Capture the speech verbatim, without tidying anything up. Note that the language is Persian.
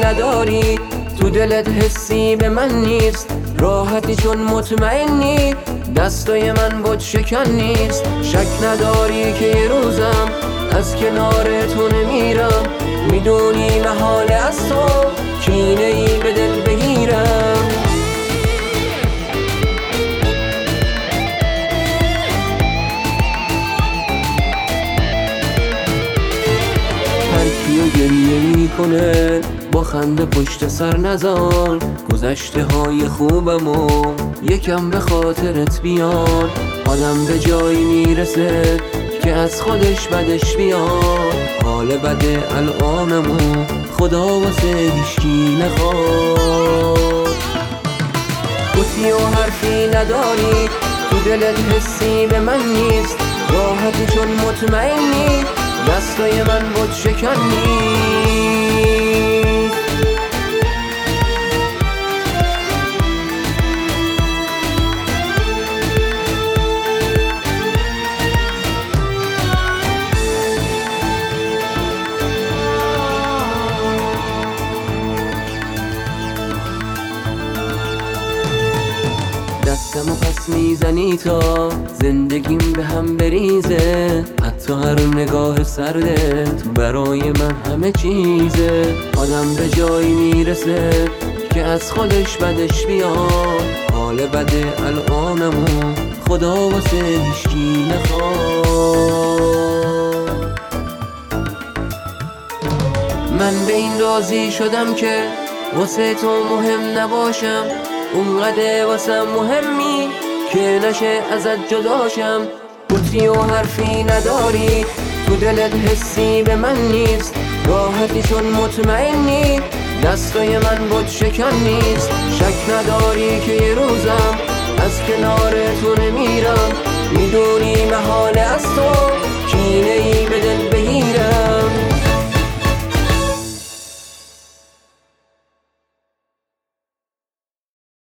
نداری، تو دلت حسی به من نیست، راحتی چون مطمئنی، دستای من بت شکن نیست. شک نداری که یه روزم از کنار تو نمیرم، میدونی محال از تو کینه ای به دل بگیرم. هر کیو گریه میکنه با خنده پشت سر نزار، گذشته های خوبمو یکم به خاطرت بیار. آدم به جایی میرسه که از خودش بدش بیاد، حال بده الانمو خدا واسه هیچکی نخواد. گوتی و حرفی نداری، تو دلت حسی به من نیست، راحتی چون مطمئنی، دستای من بت شکن نیست. دستمو پس میزنی تا زندگیم به هم بریزه، حتی هر نگاه سردت برای من همه چیزه. آدم به جایی میرسه که از خودش بدش بیاد، حال بده الانمو خدا واسه هیچکی نخواد. من به این راضی شدم که واسه تو مهم نباشم، اونقدر واسم مهمی که نشه ازت جداشم. گوتی و حرفی نداری، تو دلت حسی به من نیست، راحتی چون مطمئنی، دستای من بت شکن نیست. شک نداری که یه روزم از کنار تو نمیرم، میدونی محال از تو کینه ای